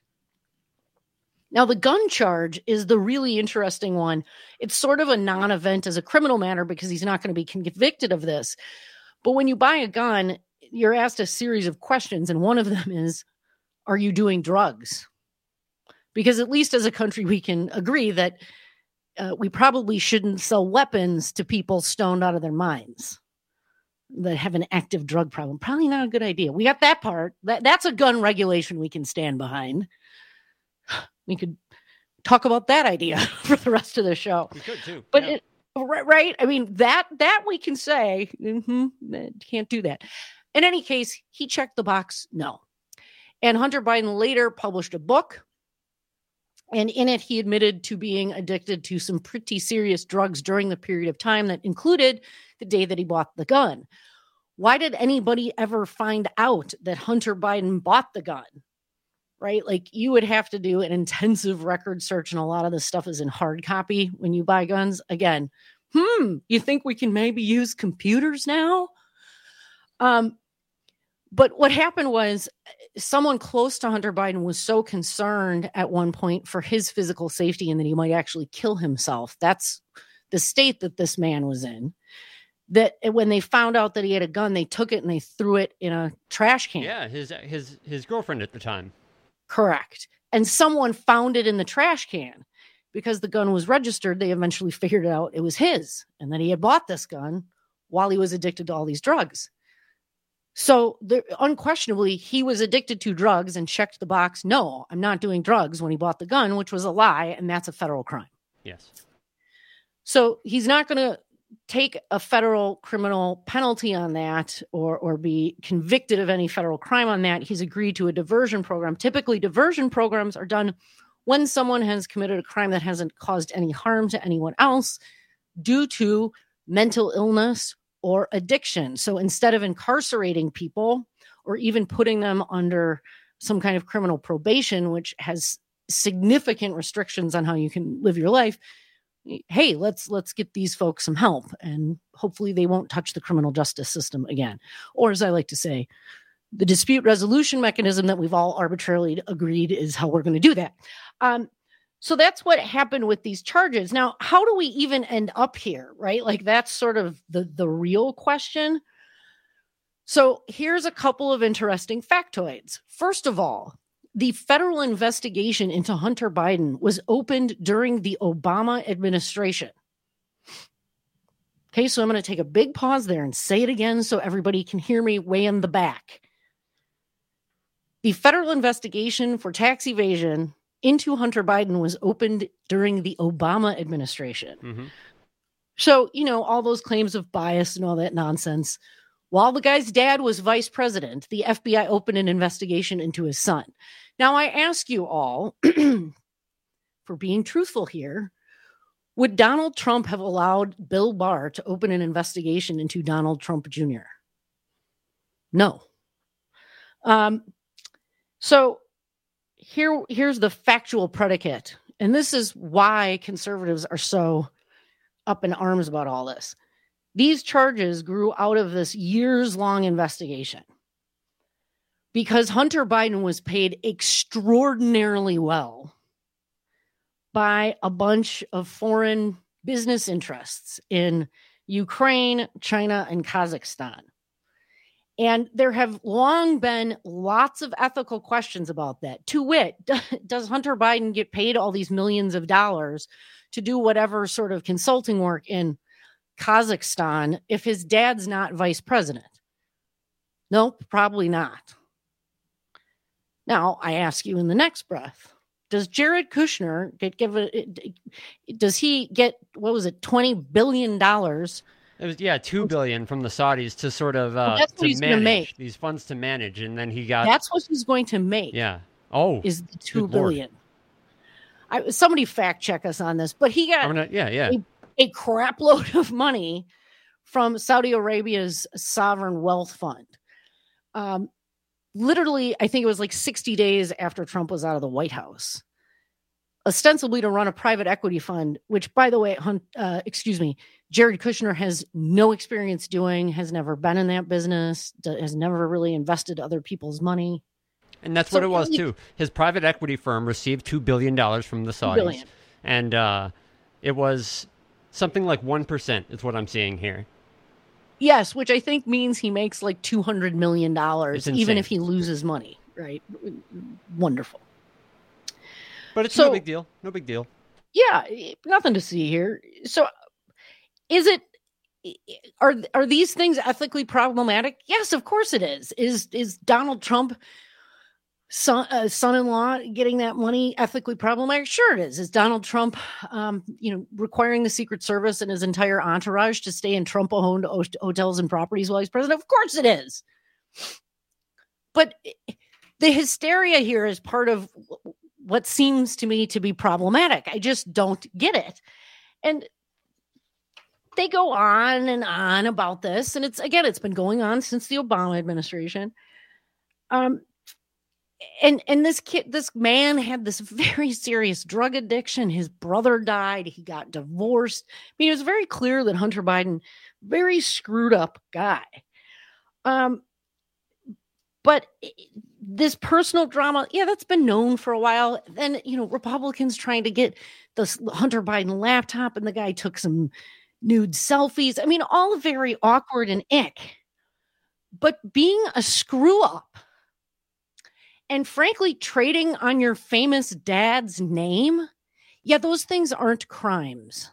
Now, the gun charge is the really interesting one. It's sort of a non-event as a criminal matter because he's not going to be convicted of this. But when you buy a gun, you're asked a series of questions, and one of them is, are you doing drugs? Because at least as a country, we can agree that uh, we probably shouldn't sell weapons to people stoned out of their minds that have an active drug problem. Probably not a good idea. We got that part. That, that's a gun regulation we can stand behind. We could talk about that idea for the rest of the show. We could too. But yeah. it, right, I mean, that that we can say, mm-hmm, can't do that. In any case, he checked the box, no. And Hunter Biden later published a book, and in it he admitted to being addicted to some pretty serious drugs during the period of time that included the day that he bought the gun. Why did anybody ever find out that Hunter Biden bought the gun? Right? Like, you would have to do an intensive record search, and a lot of this stuff is in hard copy when you buy guns. Again, hmm, you think we can maybe use computers now? Um, But what happened was someone close to Hunter Biden was so concerned at one point for his physical safety and that he might actually kill himself. That's the state that this man was in. That when they found out that he had a gun, they took it and they threw it in a trash can. Yeah, his his his girlfriend at the time. Correct. And someone found it in the trash can because the gun was registered. They eventually figured out it was his and that he had bought this gun while he was addicted to all these drugs. So there, unquestionably, he was addicted to drugs and checked the box. No, I'm not doing drugs when he bought the gun, which was a lie. And that's a federal crime. Yes. So he's not going to take a federal criminal penalty on that or or be convicted of any federal crime on that. He's agreed to a diversion program. Typically, diversion programs are done when someone has committed a crime that hasn't caused any harm to anyone else due to mental illness or addiction. So instead of incarcerating people or even putting them under some kind of criminal probation, which has significant restrictions on how you can live your life, hey, let's let's get these folks some help, and hopefully they won't touch the criminal justice system again. Or as I like to say, the dispute resolution mechanism that we've all arbitrarily agreed is how we're going to do that. Um, so that's what happened with these charges. Now, how do we even end up here, right? Like that's sort of the, the real question. So here's a couple of interesting factoids. First of all, the federal investigation into Hunter Biden was opened during the Obama administration. Okay, so I'm going to take a big pause there and say it again so everybody can hear me way in the back. The federal investigation for tax evasion into Hunter Biden was opened during the Obama administration. Mm-hmm. So, you know, all those claims of bias and all that nonsense. While the guy's dad was vice president, the F B I opened an investigation into his son. Now, I ask you all, for being truthful here, would Donald Trump have allowed Bill Barr to open an investigation into Donald Trump Junior? No. Um, so here, here's the factual predicate. And this is why conservatives are so up in arms about all this. These charges grew out of this years-long investigation because Hunter Biden was paid extraordinarily well by a bunch of foreign business interests in Ukraine, China, and Kazakhstan. And there have long been lots of ethical questions about that. To wit, does Hunter Biden get paid all these millions of dollars to do whatever sort of consulting work in Kazakhstan if his dad's not vice president? Nope, probably not. Now, I ask you in the next breath, does Jared Kushner get given, does he get, what was it, twenty billion dollars? It was, yeah, two billion dollars from the Saudis to sort of, uh, well, that's what to he's going to make. These funds to manage, and then he got. That's what he's going to make. Yeah. Oh. Is the two billion dollars. I, somebody fact check us on this, but he got I'm gonna, yeah, yeah. a, a crap load of money from Saudi Arabia's sovereign wealth fund. Um, literally, I think it was like sixty days after Trump was out of the White House, ostensibly to run a private equity fund, which, by the way, uh, excuse me, Jared Kushner has no experience doing, has never been in that business, has never really invested other people's money. And that's So what it was, he- too. His private equity firm received two billion dollars from the Saudis. billion. And uh, it was something like one percent is what I'm seeing here. Yes, which I think means he makes like two hundred million dollars, It's even insane. if he loses money, right? Wonderful. But it's So- no big deal. No big deal. Yeah, nothing to see here. So is it, are are these things ethically problematic? Yes, of course it is. Is is Donald Trump son, uh, son-in-law getting that money ethically problematic? Sure it is. Is Donald Trump, um, you know, requiring the Secret Service and his entire entourage to stay in Trump-owned ho- hotels and properties while he's president? Of course it is. But the hysteria here is part of what seems to me to be problematic. I just don't get it. And they go on and on about this. And it's, again, it's been going on since the Obama administration. Um, and, and this kid, this man had this very serious drug addiction. His brother died. He got divorced. I mean, it was very clear that Hunter Biden, very screwed up guy. Um, But this personal drama, yeah, that's been known for a while. Then, you know, Republicans trying to get the Hunter Biden laptop and the guy took some nude selfies. I mean, all very awkward and ick. But being a screw up and frankly trading on your famous dad's name, yeah, those things aren't crimes.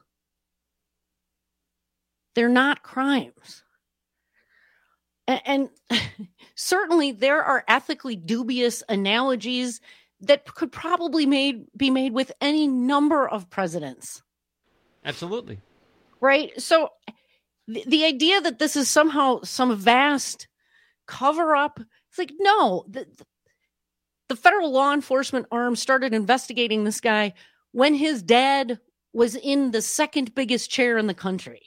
They're not crimes. And, and certainly there are ethically dubious analogies that could probably made, be made with any number of presidents. Absolutely. Right? So the, the idea that this is somehow some vast cover up, it's like, no, the, the federal law enforcement arm started investigating this guy when his dad was in the second biggest chair in the country.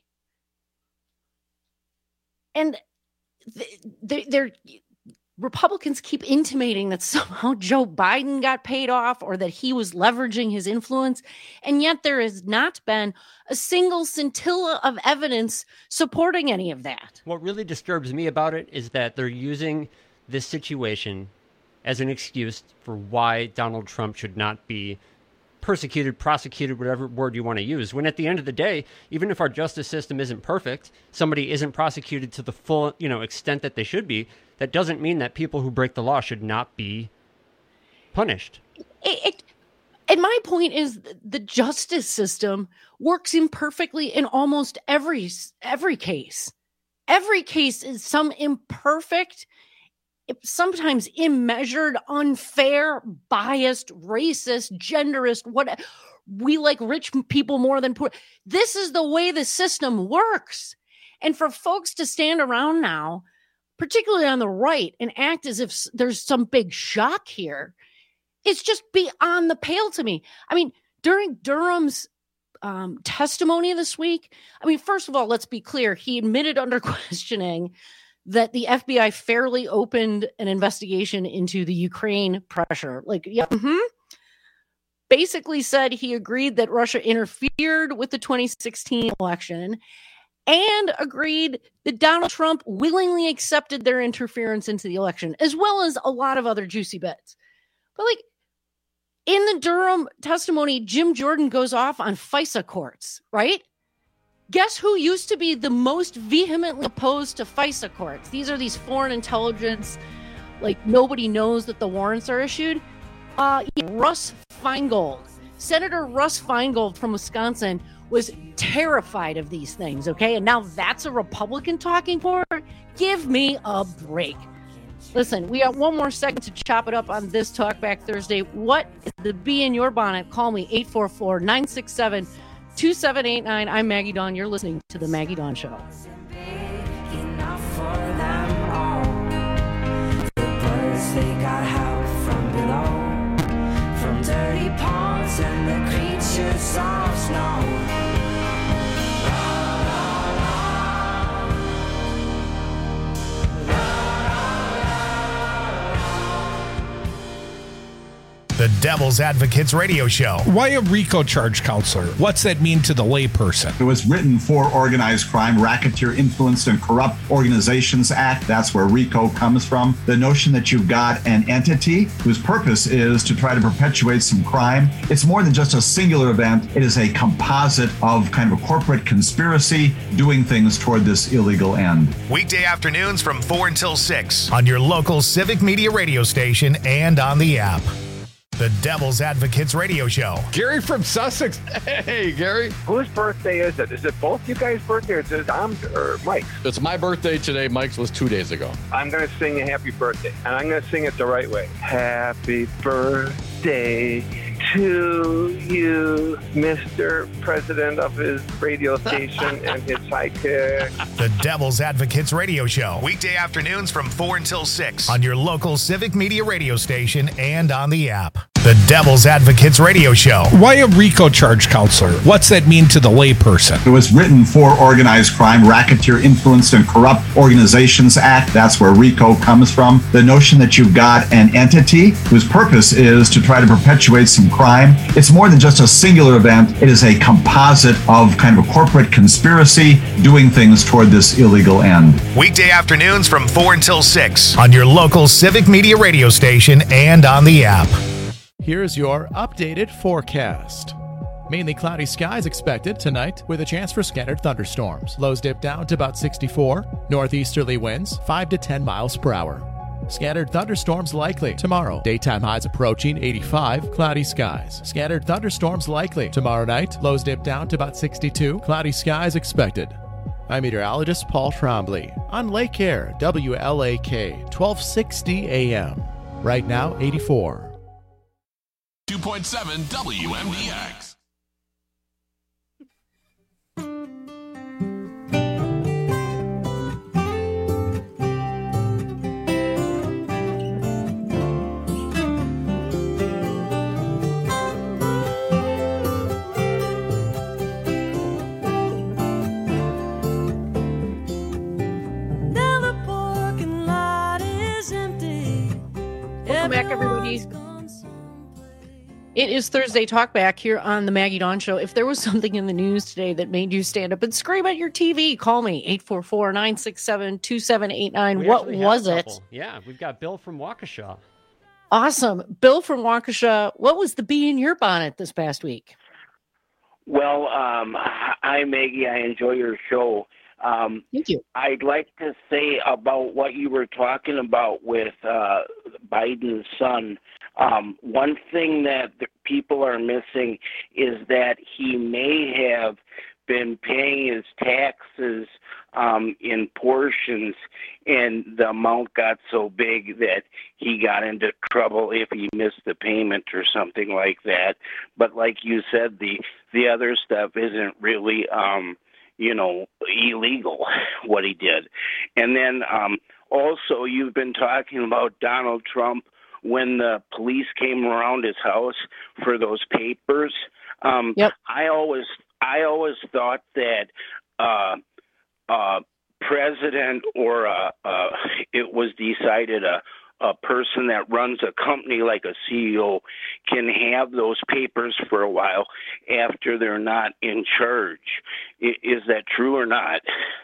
And they, they're Republicans keep intimating that somehow Joe Biden got paid off or that he was leveraging his influence. And yet there has not been a single scintilla of evidence supporting any of that. What really disturbs me about it is that they're using this situation as an excuse for why Donald Trump should not be persecuted, prosecuted, whatever word you want to use. When at the end of the day, even if our justice system isn't perfect, somebody isn't prosecuted to the full, you know, extent that they should be, that doesn't mean that people who break the law should not be punished. It, it, and my point is the justice system works imperfectly in almost every every case. Every case is some imperfect, sometimes immeasured, unfair, biased, racist, genderist, what we like rich people more than poor. This is the way the system works. And for folks to stand around now, particularly on the right, and act as if there's some big shock here, it's just beyond the pale to me. I mean, during Durham's um, testimony this week, I mean, first of all, let's be clear. He admitted under questioning that the F B I fairly opened an investigation into the Ukraine pressure. Like, yeah, mm-hmm. Basically said he agreed that Russia interfered with the twenty sixteen election and agreed that Donald Trump willingly accepted their interference into the election, as well as a lot of other juicy bits. But like in the Durham testimony, Jim Jordan goes off on FISA courts, right? Guess who used to be the most vehemently opposed to FISA courts? These are these foreign intelligence, like nobody knows that the warrants are issued. Uh, Russ Feingold, Senator Russ Feingold from Wisconsin was terrified of these things, okay? And now that's a Republican talking point? Give me a break. Listen, we got one more second to chop it up on this Talk Back Thursday. What is the bee in your bonnet? Call me eight four four, nine six seven, two seven eight nine. I'm Maggie Dawn. You're listening to The Maggie Dawn Show. They got help from below, from dirty ponds and the creatures of snow. The Devil's Advocates Radio Show. Why a RICO charge, counselor? What's that mean to the layperson? It was written for Organized Crime, Racketeer Influenced and Corrupt Organizations Act. That's where RICO comes from. The notion that you've got an entity whose purpose is to try to perpetuate some crime. It's more than just a singular event. It is a composite of kind of a corporate conspiracy doing things toward this illegal end. Weekday afternoons from four until six on your local Civic Media radio station and on the app. The Devil's Advocates Radio Show. Gary from Sussex. Hey, Gary. Whose birthday is it? Is it both you guys' birthday or is it Tom's or Mike's? It's my birthday today. Mike's was two days ago. I'm going to sing a happy birthday, and I'm going to sing it the right way. Happy birthday to you, Mister President of his radio station and his sidekick. The Devil's Advocates Radio Show. Weekday afternoons from four until six on your local Civic Media radio station and on the app. The Devil's Advocates Radio Show. Why a RICO charge, counselor? What's that mean to the layperson? It was written for Organized Crime, Racketeer Influenced and Corrupt Organizations Act. That's where RICO comes from. The notion that you've got an entity whose purpose is to try to perpetuate some crime. It's more than just a singular event. It is a composite of kind of a corporate conspiracy doing things toward this illegal end. Weekday afternoons from four until six on your local Civic Media radio station and on the app. Here's your updated forecast. Mainly cloudy skies expected tonight with a chance for scattered thunderstorms. Lows dip down to about sixty-four. Northeasterly winds five to ten miles per hour. Scattered thunderstorms likely tomorrow. Daytime highs approaching eighty-five. Cloudy skies. Scattered thunderstorms likely tomorrow night. Lows dip down to about sixty-two. Cloudy skies expected. I'm meteorologist Paul Trombley on Lake Air, W L A K, twelve sixty A M. Right now, eighty-four. two point seven W M D X. Welcome back, everybody. It is Thursday Talk Back here on the Maggie Dawn Show. If there was something in the news today that made you stand up and scream at your T V, call me, eight four four, nine six seven, two seven eight nine. We What actually have was a it? couple. Yeah, we've got Bill from Waukesha. Awesome. Bill from Waukesha, what was the bee in your bonnet this past week? Well, um, hi, Maggie. I enjoy your show. Um, Thank you. I'd like to say about what you were talking about with uh, Biden's son. Um, one thing that the people are missing is that he may have been paying his taxes um, in portions, and the amount got so big that he got into trouble if he missed the payment or something like that. But like you said, the the other stuff isn't really um, you know, illegal, what he did. And then um, also you've been talking about Donald Trump when the police came around his house for those papers. Um, yep. I always, I always thought that uh, uh, president or uh, uh, it was decided a a person that runs a company like a C E O can have those papers for a while after they're not in charge. I- is that true or not?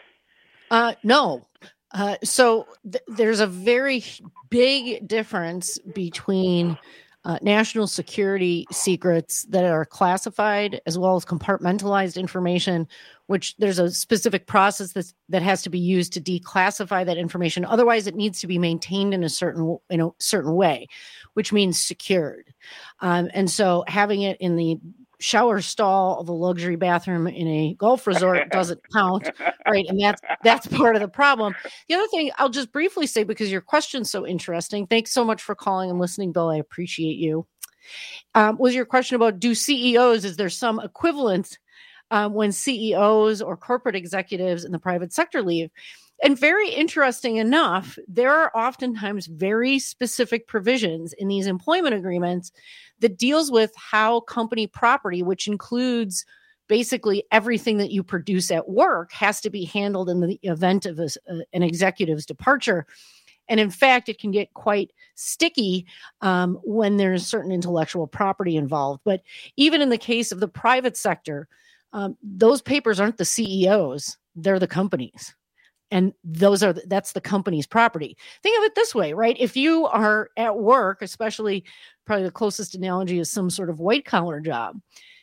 Uh, no. Uh, so th- there's a very big difference between uh, national security secrets that are classified as well as compartmentalized information, which there's a specific process that's, that has to be used to declassify that information. Otherwise, it needs to be maintained in a certain in a certain way, which means secured. Um, and so having it in the shower stall of a luxury bathroom in a golf resort doesn't count, right? And that's that's part of the problem. The other thing I'll just briefly say, because your question's so interesting, thanks so much for calling and listening, Bill. I appreciate you. Um, was your question about, do C E Os, is there some equivalent um, when C E Os or corporate executives in the private sector leave? And very interesting enough, there are oftentimes very specific provisions in these employment agreements that deals with how company property, which includes basically everything that you produce at work, has to be handled in the event of a, an executive's departure. And in fact, it can get quite sticky um, when there's certain intellectual property involved. But even in the case of the private sector, um, those papers aren't the C E Os, they're the companies. And those are, that's the company's property. Think of it this way, right? If you are at work, especially probably the closest analogy is some sort of white collar job,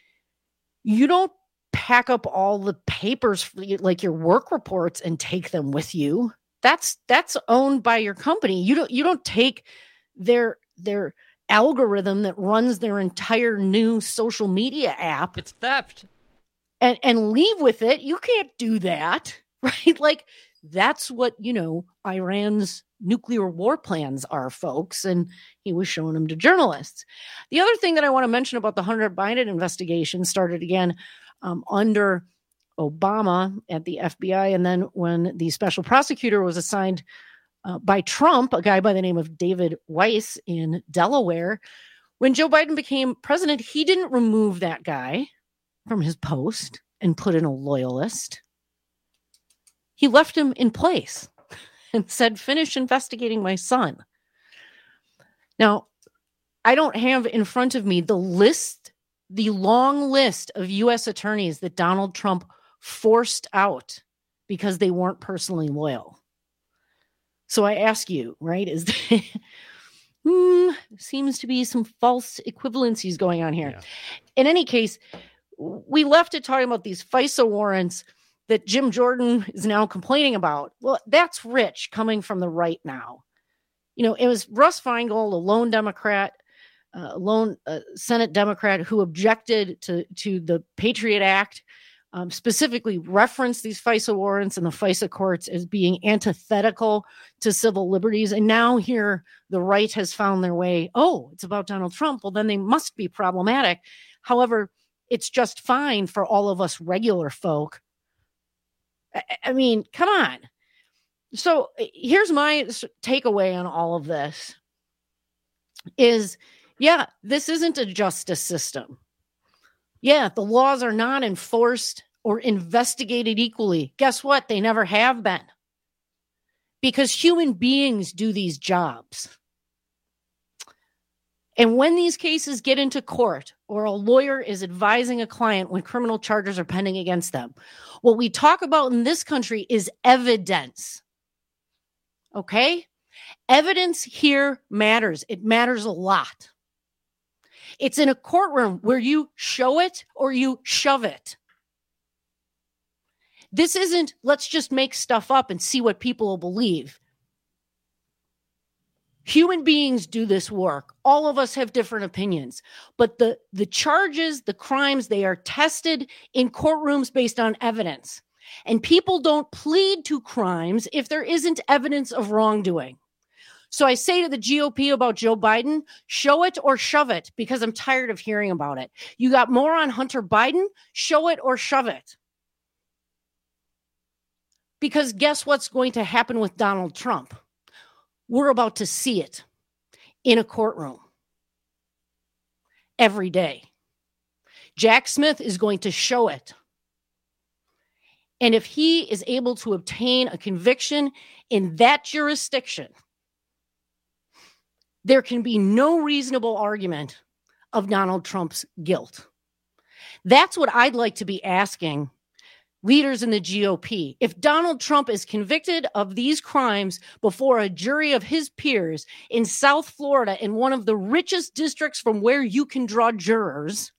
you don't pack up all the papers, like your work reports, and take them with you. That's, that's owned by your company. You don't, you don't take their, their algorithm that runs their entire new social media app. It's theft. And, and leave with it. You can't do that, right? Like, that's what, you know, Iran's nuclear war plans are, folks. And he was showing them to journalists. The other thing that I want to mention about the Hunter Biden investigation started again um, under Obama at the F B I. And then when the special prosecutor was assigned uh, by Trump, a guy by the name of David Weiss in Delaware, When Joe Biden became president, he didn't remove that guy from his post and put in a loyalist. He left him in place and said, finish investigating my son. Now, I don't have in front of me the list, the long list of U S attorneys that Donald Trump forced out because they weren't personally loyal. So I ask you, right, is there, hmm, seems to be some false equivalencies going on here. Yeah. In any case, we left it talking about these FISA warrants that Jim Jordan is now complaining about. Well, that's rich coming from the right now. You know, it was Russ Feingold, a lone Democrat, uh, lone uh, Senate Democrat who objected to, to the Patriot Act, um, specifically referenced these FISA warrants and the FISA courts as being antithetical to civil liberties. And now here the right has found their way. Oh, it's about Donald Trump. Well, then they must be problematic. However, it's just fine for all of us regular folk. I, I mean, come on. So here's my takeaway on all of this is, yeah, this isn't a justice system. Yeah, the laws are not enforced or investigated equally. Guess what? They never have been. Because human beings do these jobs. And when these cases get into court or a lawyer is advising a client when criminal charges are pending against them, what we talk about in this country is evidence. Okay? Evidence here matters. It matters a lot. It's in a courtroom where you show it or you shove it. This isn't, let's just make stuff up and see what people will believe. Human beings do this work. All of us have different opinions. But the, the charges, the crimes, they are tested in courtrooms based on evidence. And people don't plead to crimes if there isn't evidence of wrongdoing. So I say to the G O P about Joe Biden, show it or shove it, because I'm tired of hearing about it. You got more on Hunter Biden, show it or shove it. Because guess what's going to happen with Donald Trump? We're about to see it in a courtroom every day. Jack Smith is going to show it. And if he is able to obtain a conviction in that jurisdiction, there can be no reasonable argument of Donald Trump's guilt. That's what I'd like to be asking leaders in the G O P. If Donald Trump is convicted of these crimes before a jury of his peers in South Florida, in one of the richest districts from where you can draw jurors,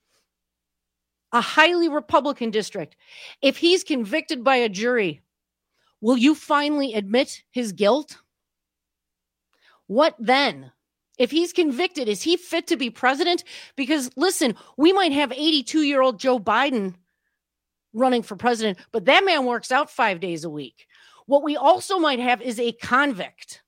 a highly Republican district, if he's convicted by a jury, will you finally admit his guilt? What then? If he's convicted, is he fit to be president? Because listen, we might have eighty-two-year-old Joe Biden running for president, but that man works out five days a week. What we also might have is a convict.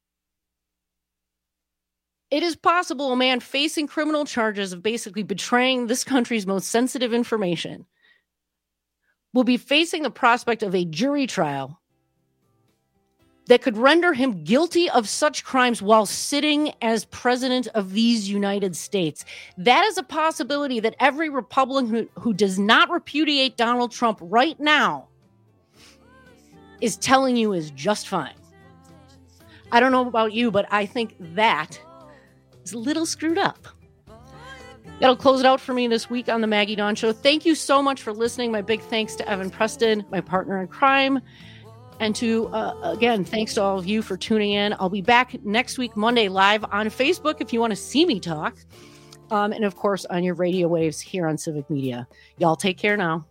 It is possible a man facing criminal charges of basically betraying this country's most sensitive information will be facing the prospect of a jury trial that could render him guilty of such crimes while sitting as president of these United States. That is a possibility that every Republican who, who does not repudiate Donald Trump right now is telling you is just fine. I don't know about you, but I think that is a little screwed up. That'll close it out for me this week on the Maggie Dawn Show. Thank you so much for listening. My big thanks to Evan Preston, my partner in crime. And to, uh, again, thanks to all of you for tuning in. I'll be back next week, Monday, live on Facebook if you want to see me talk. Um, and, of course, on your radio waves here on Civic Media. Y'all take care now.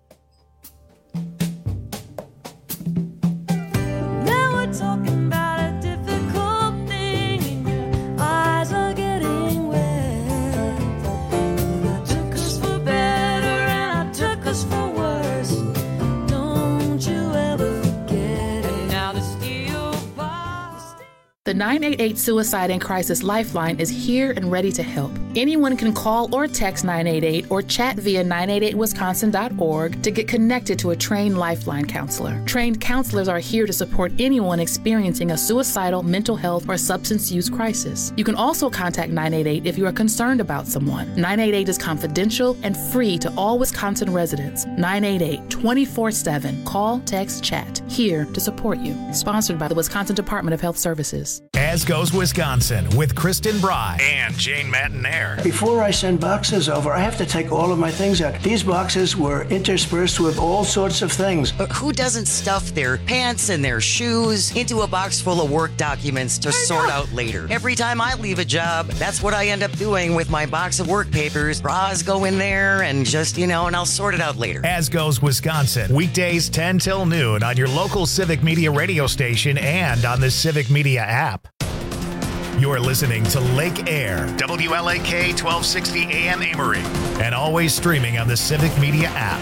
Now we're talking about a difficult thing, and your eyes are getting wet. I took us for better and I took us for worse. Don't you ever The nine eight eight Suicide and Crisis Lifeline is here and ready to help. Anyone can call or text nine eight eight or chat via nine eight eight wisconsin dot org to get connected to a trained Lifeline counselor. Trained counselors are here to support anyone experiencing a suicidal, mental health, or substance use crisis. You can also contact nine eight eight if you are concerned about someone. nine eight eight is confidential and free to all Wisconsin residents. nine eight eight, twenty-four seven. Call, text, chat. Here to support you. Sponsored by the Wisconsin Department of Health Services. As Goes Wisconsin with Kristen Bry and Jane Matinair. Before I send boxes over, I have to take all of my things out. These boxes were interspersed with all sorts of things. But who doesn't stuff their pants and their shoes into a box full of work documents to sort out later? Every time I leave a job, that's what I end up doing with my box of work papers. Bras go in there and just, you know, and I'll sort it out later. As Goes Wisconsin, weekdays ten till noon on your local Civic Media radio station and on the Civic Media app. You're listening to Lake Air, W L A K twelve sixty A M Amory, and always streaming on the Civic Media app.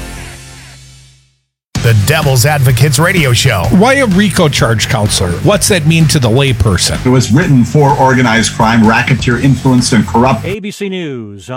The Devil's Advocates Radio Show. Why a RICO charge counselor? What's that mean to the layperson? It was written for organized crime, racketeer, influenced, and corrupt. A B C News.